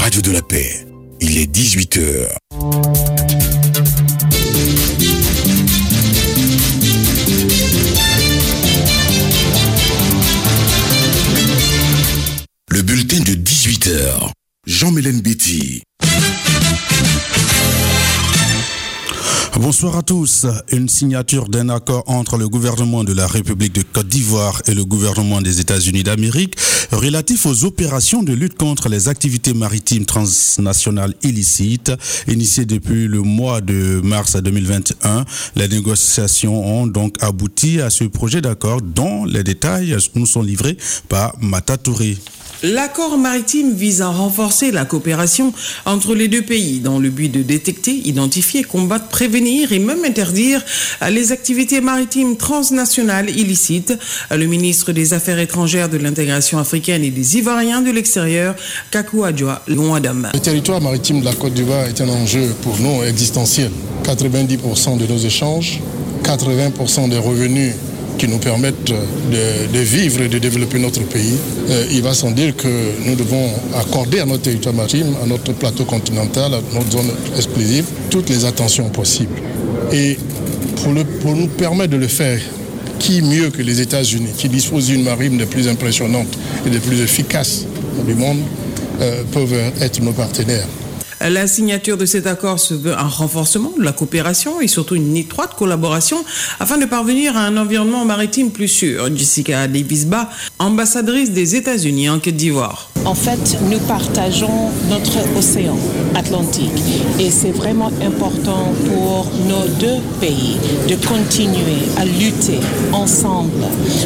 radio de la paix. Il est 18h. Le bulletin de 18h. Jean-Mélène Betty. Bonsoir à tous. Une signature d'un accord entre le gouvernement de la République de Côte d'Ivoire et le gouvernement des États-Unis d'Amérique relatif aux opérations de lutte contre les activités maritimes transnationales illicites initiées depuis le mois de mars 2021. Les négociations ont donc abouti à ce projet d'accord dont les détails nous sont livrés par Mata Touré. L'accord maritime vise à renforcer la coopération entre les deux pays dans le but de détecter, identifier, combattre, prévenir et même interdire les activités maritimes transnationales illicites. Le ministre des Affaires étrangères, de l'intégration africaine et des Ivoiriens de l'extérieur, Kakou Adjoa Longadam. Le territoire maritime de la Côte d'Ivoire est un enjeu pour nous existentiel. 90% de nos échanges, 80% des revenus qui nous permettent de vivre et de développer notre pays. Il va sans dire que nous devons accorder à notre territoire maritime, à notre plateau continental, à notre zone exclusive, toutes les attentions possibles. Et pour nous permettre de le faire, qui mieux que les États-Unis, qui disposent d'une marine des plus impressionnantes et des plus efficaces du monde, peuvent être nos partenaires. La signature de cet accord se veut un renforcement de la coopération et surtout une étroite collaboration afin de parvenir à un environnement maritime plus sûr. Jessica Davis-Ba, ambassadrice des États-Unis en Côte d'Ivoire. En fait, nous partageons notre océan Atlantique et c'est vraiment important pour nos deux pays de continuer à lutter ensemble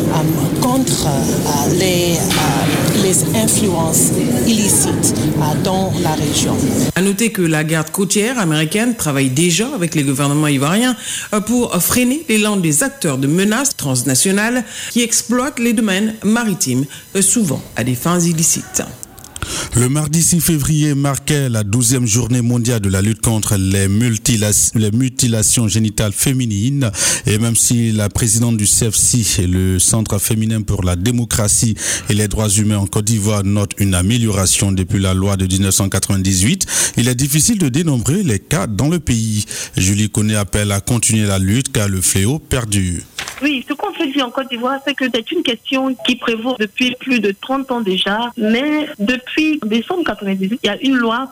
contre les influences illicites dans la région. À noter que la garde côtière américaine travaille déjà avec les gouvernements ivoiriens pour freiner l'élan des acteurs de menaces transnationales qui exploitent les domaines maritimes, souvent à des fins illicites. Le mardi 6 février marquait la 12e journée mondiale de la lutte contre les mutilations génitales féminines. Et même si la présidente du CFC et le Centre féminin pour la démocratie et les droits humains en Côte d'Ivoire notent une amélioration depuis la loi de 1998, il est difficile de dénombrer les cas dans le pays. Julie Koné appelle à continuer la lutte car le fléau perdure. Oui, ce qu'on fait en Côte d'Ivoire, c'est que c'est une question qui prévaut depuis plus de 30 ans déjà. Mais depuis décembre 98, il y a une loi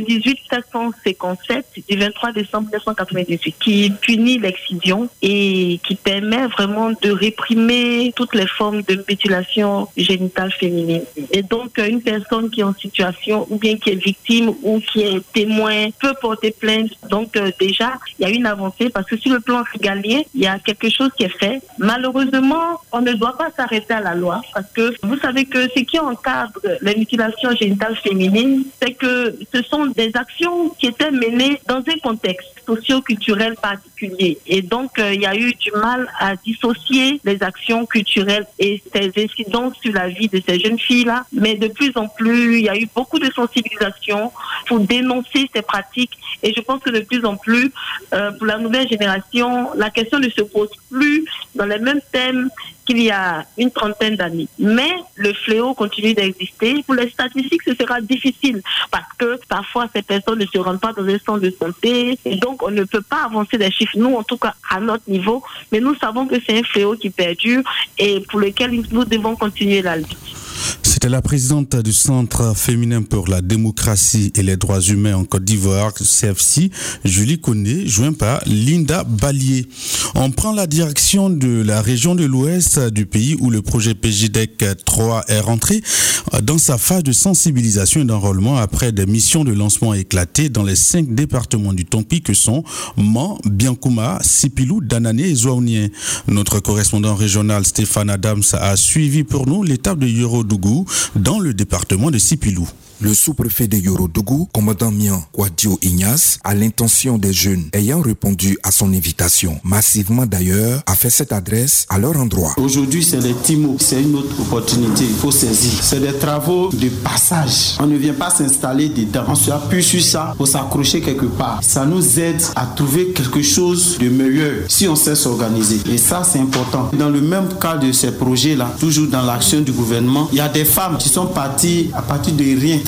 98-757 du 23 décembre 1998 qui punit l'excision et qui permet vraiment de réprimer toutes les formes de mutilation génitale féminine. Et donc, une personne qui est en situation ou bien qui est victime ou qui est témoin peut porter plainte. Donc, déjà, il y a une avancée parce que sur le plan régalien, il y a quelque chose qui est fait. Malheureusement, on ne doit pas s'arrêter à la loi parce que vous savez que ce qui encadre les mutilations génitales féminines, c'est que ce sont des actions qui étaient menées dans un contexte socio-culturel particulier. Et donc, il y a eu du mal à dissocier les actions culturelles et ces incidences sur la vie de ces jeunes filles-là. Mais de plus en plus, il y a eu beaucoup de sensibilisation pour dénoncer ces pratiques. Et je pense que de plus en plus, pour la nouvelle génération, la question ne se pose plus dans les mêmes thèmes qu'il y a une trentaine d'années. Mais le fléau continue d'exister. Pour les statistiques, ce sera difficile parce que parfois ces personnes ne se rendent pas dans un centre de santé et donc on ne peut pas avancer des chiffres, nous en tout cas à notre niveau, mais nous savons que c'est un fléau qui perdure et pour lequel nous devons continuer la lutte. C'était la présidente du Centre féminin pour la démocratie et les droits humains en Côte d'Ivoire, CFC, Julie Koné, joint par Linda Ballier. On prend la direction de la région de l'Ouest du pays où le projet PJDEC 3 est rentré dans sa phase de sensibilisation et d'enrôlement après des missions de lancement éclatées dans les 5 départements du Tompi que sont Man, Biankouma, Sipilou, Danané et Zouaounien. Notre correspondant régional Stéphane Adams a suivi pour nous l'étape de Yoro-Dougou dans le département de Sipilou. Le sous-préfet de Yoro-Dougou, commandant Mian Kouadio Ignace, a l'intention des jeunes ayant répondu à son invitation, massivement d'ailleurs, a fait cette adresse à leur endroit. Aujourd'hui, c'est les TIMO, c'est une autre opportunité, il faut saisir. C'est des travaux de passage. On ne vient pas s'installer dedans. On se appuie sur ça pour s'accrocher quelque part. Ça nous aide à trouver quelque chose de meilleur si on sait s'organiser. Et ça, c'est important. Dans le même cadre de ces projets-là, toujours dans l'action du gouvernement, il y a des femmes qui sont parties à partir de rien.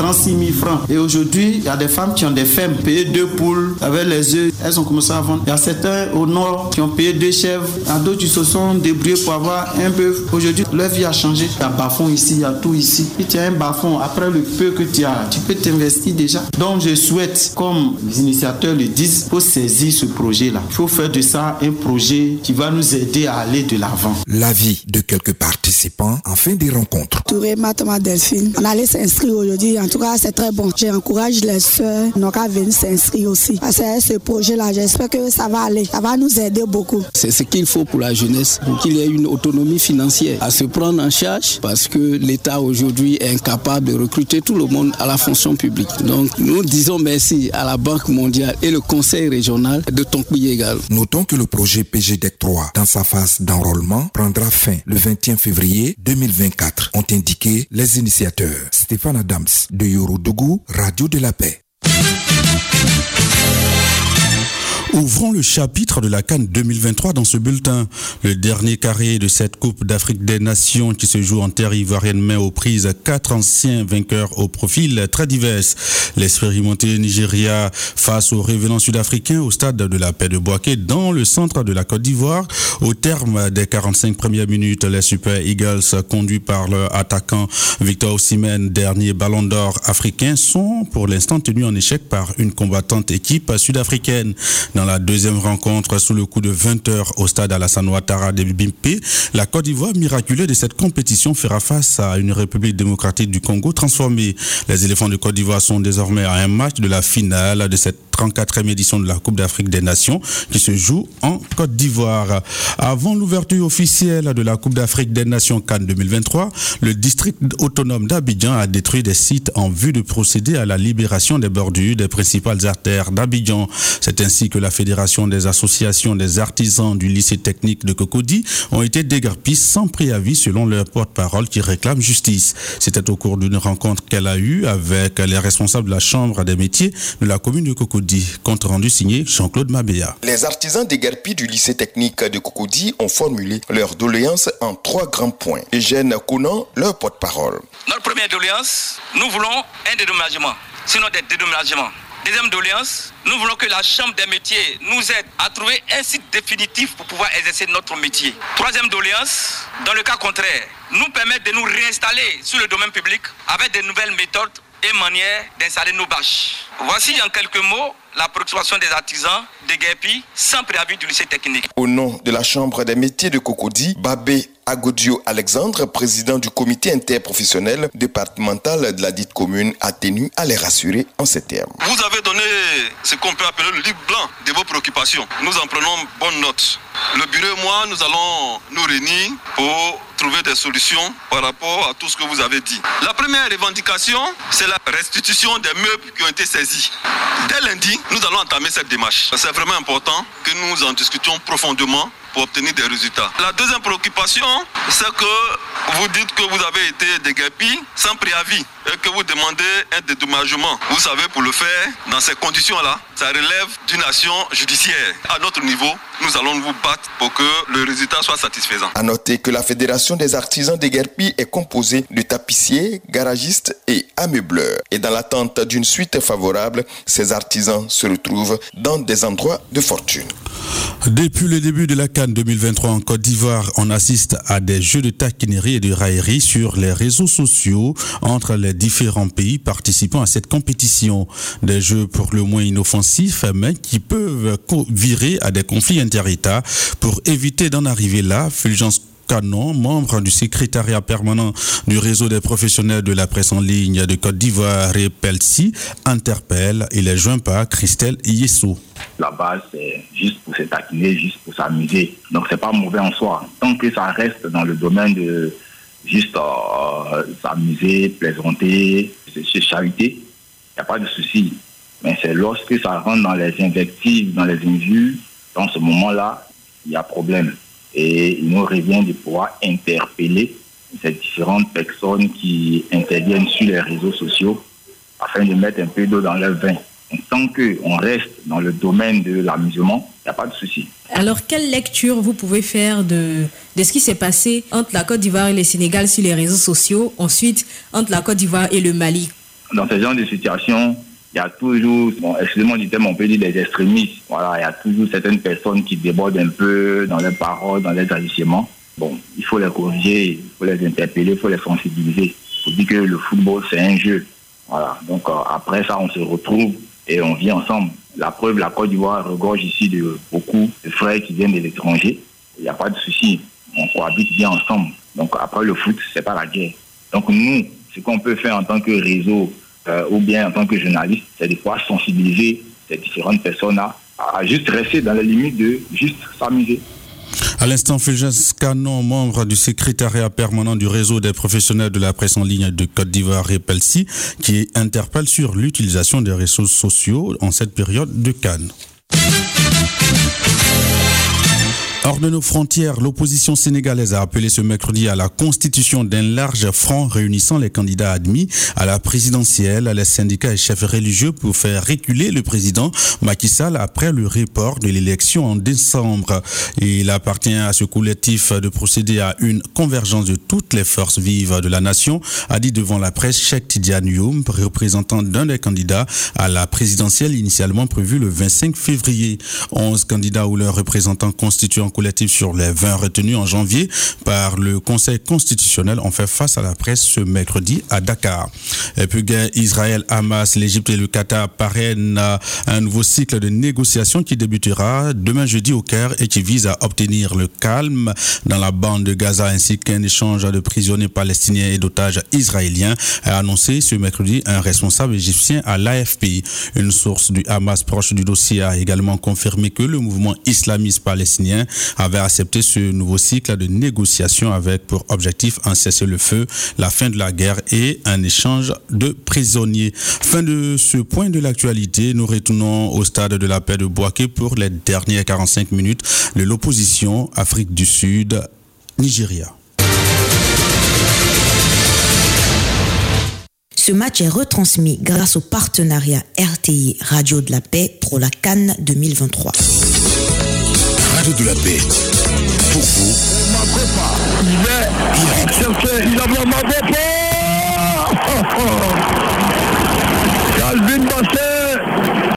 36 000 francs. Et aujourd'hui, il y a des femmes qui ont des fermes payées 2 poules avec les œufs. Elles ont commencé à vendre. Il y a certains au nord qui ont payé 2 chèvres. Il y a d'autres qui se sont débrouillés pour avoir un bœuf. Aujourd'hui, leur vie a changé. Il y a bas-fond ici, il y a tout ici. Si tu as un bas-fond, après le peu que tu as, tu peux t'investir déjà. Donc je souhaite, comme les initiateurs le disent, il faut saisir ce projet-là. Il faut faire de ça un projet qui va nous aider à aller de l'avant. L'avis de quelques participants en fin des rencontres. Touré Matama Delphine. On allait s'inscrire aujourd'hui. En tout cas, c'est très bon. J'encourage les sœurs donc à venir s'inscrire aussi. Parce que ce projet-là, j'espère que ça va aller. Ça va nous aider beaucoup. C'est ce qu'il faut pour la jeunesse, pour qu'il y ait une autonomie financière à se prendre en charge, parce que l'État aujourd'hui est incapable de recruter tout le monde à la fonction publique. Donc nous disons merci à la Banque mondiale et le Conseil régional de Tonkuyi-Egalo. Notons que le projet PGDEC 3, dans sa phase d'enrôlement, prendra fin le 21 février 2024, ont indiqué les initiateurs. Stéphane Adams de Yorodougou, Radio de la Paix. Ouvrons le chapitre de la CAN 2023 dans ce bulletin. Le dernier carré de cette Coupe d'Afrique des Nations qui se joue en terre ivoirienne met aux prises 4 anciens vainqueurs au profil très divers. L'expérimenté Nigeria face aux révélants sud-africains au stade de la Paix de Bouaké dans le centre de la Côte d'Ivoire. Au terme des 45 premières minutes, les Super Eagles, conduits par leur attaquant Victor Osimhen, dernier ballon d'or africain, sont pour l'instant tenus en échec par une combattante équipe sud-africaine. Dans la deuxième rencontre, sous le coup de 20h au stade Alassane Ouattara de Bimpe, la Côte d'Ivoire miraculeuse de cette compétition fera face à une République démocratique du Congo transformée. Les éléphants de Côte d'Ivoire sont désormais à un match de la finale de cette 34e édition de la Coupe d'Afrique des Nations qui se joue en Côte d'Ivoire. Avant l'ouverture officielle de la Coupe d'Afrique des Nations CAN 2023, le district autonome d'Abidjan a détruit des sites en vue de procéder à la libération des bordures des principales artères d'Abidjan. C'est ainsi que la Fédération des associations des artisans du lycée technique de Cocody ont été déguerpis sans préavis selon leur porte-parole qui réclame justice. C'était au cours d'une rencontre qu'elle a eue avec les responsables de la Chambre des métiers de la commune de Cocody. Compte rendu signé Jean-Claude Mabéa. Les artisans déguerpis du lycée technique de Cocody ont formulé leur doléance en 3 grands points. Eugène Conan, leur porte-parole. Notre première doléance, nous voulons un dédommagement, sinon des dédommagements. Deuxième doléance, nous voulons que la Chambre des métiers nous aide à trouver un site définitif pour pouvoir exercer notre métier. Troisième doléance, dans le cas contraire, nous permettre de nous réinstaller sur le domaine public avec de nouvelles méthodes et manières d'installer nos bâches. Voici en quelques mots la préoccupation des artisans déguerpis sans préavis du lycée technique. Au nom de la Chambre des métiers de Cocody, Babé Agodio Alexandre, président du comité interprofessionnel départemental de la dite commune, a tenu à les rassurer en ces termes. Vous avez donné ce qu'on peut appeler le livre blanc de vos préoccupations. Nous en prenons bonne note. Le bureau et moi, nous allons nous réunir pour trouver des solutions par rapport à tout ce que vous avez dit. La première revendication, c'est la restitution des meubles qui ont été saisis. Dès lundi, nous allons entamer cette démarche. C'est vraiment important que nous en discutions profondément pour obtenir des résultats. La deuxième préoccupation, c'est que vous dites que vous avez été déguerpis sans préavis et que vous demandez un dédommagement. Vous savez, pour le faire, dans ces conditions-là, ça relève d'une action judiciaire. À notre niveau, nous allons vous battre pour que le résultat soit satisfaisant. À noter que la Fédération des artisans déguerpis est composée de tapissiers, garagistes et ameubleurs. Et dans l'attente d'une suite favorable, ces artisans se retrouvent dans des endroits de fortune. Depuis le début de la CAN 2023 en Côte d'Ivoire, on assiste à des jeux de taquinerie et de raillerie sur les réseaux sociaux entre les différents pays participant à cette compétition. Des jeux pour le moins inoffensifs, mais qui peuvent virer à des conflits inter-États. Pour éviter d'en arriver là, Fulgence Canon, membre du secrétariat permanent du réseau des professionnels de la presse en ligne de Côte d'Ivoire et Pelsi, interpelle et les joint par Christelle Yesso. La base, c'est juste pour se taquiner, juste pour s'amuser. Donc, c'est pas mauvais en soi. Tant que ça reste dans le domaine de juste s'amuser, plaisanter, se chariter, il n'y a pas de souci. Mais c'est lorsque ça rentre dans les invectives, dans les injures, dans ce moment-là, il y a problème. Et il nous revient de pouvoir interpeller ces différentes personnes qui interviennent sur les réseaux sociaux afin de mettre un peu d'eau dans leur vin. Donc, tant qu'on reste dans le domaine de l'amusement, il n'y a pas de souci. Alors, quelle lecture vous pouvez faire de ce qui s'est passé entre la Côte d'Ivoire et le Sénégal sur les réseaux sociaux, ensuite entre la Côte d'Ivoire et le Mali? dans ce genre de situation, il y a toujours, excusez-moi du terme, on peut dire des extrémistes. Voilà, il y a toujours certaines personnes qui débordent un peu dans leurs paroles, dans leurs agissements. Bon, il faut les corriger, il faut les interpeller, il faut les sensibiliser. Il faut dire que le football, c'est un jeu. Voilà, donc après ça, on se retrouve et on vit ensemble. La preuve, la Côte d'Ivoire regorge ici de beaucoup de frères qui viennent de l'étranger. Il n'y a pas de souci, on cohabite bien ensemble. Donc après le foot, c'est pas la guerre. Donc nous, ce qu'on peut faire en tant que réseau ou bien en tant que journaliste, c'est de pouvoir sensibiliser ces différentes personnes-là à juste rester dans la limite de juste s'amuser. À l'instant, Fulgence Canon, membre du secrétariat permanent du réseau des professionnels de la presse en ligne de Côte d'Ivoire et Pelsi, qui interpelle sur l'utilisation des réseaux sociaux en cette période de CAN. Hors de nos frontières, l'opposition sénégalaise a appelé ce mercredi à la constitution d'un large front réunissant les candidats admis à la présidentielle, les syndicats et chefs religieux pour faire reculer le président Macky Sall après le report de l'élection en décembre. Il appartient à ce collectif de procéder à une convergence de toutes les forces vives de la nation, a dit devant la presse Cheikh Tidiane Youm, représentant d'un des candidats à la présidentielle initialement prévue le 25 février. 11 candidats ou leurs représentants constituant collectif sur les 20 retenus en janvier par le Conseil constitutionnel ont fait face à la presse ce mercredi à Dakar. Et puis Israël, Hamas, l'Égypte et le Qatar parrainent un nouveau cycle de négociations qui débutera demain jeudi au Caire et qui vise à obtenir le calme dans la bande de Gaza ainsi qu'un échange de prisonniers palestiniens et d'otages israéliens, a annoncé ce mercredi un responsable égyptien à l'AFP. Une source du Hamas proche du dossier a également confirmé que le mouvement islamiste palestinien avait accepté ce nouveau cycle de négociations avec pour objectif un cessez-le-feu, la fin de la guerre et un échange de prisonniers. Fin de ce point de l'actualité, nous retournons au stade de la paix de Bouaké pour les dernières 45 minutes de l'opposition Afrique du Sud, Nigeria. Ce match est retransmis grâce au partenariat RTI Radio de la Paix pour la CAN 2023. Radio de la Paix, pour vous. Il a vraiment pas. Calvin Bassé.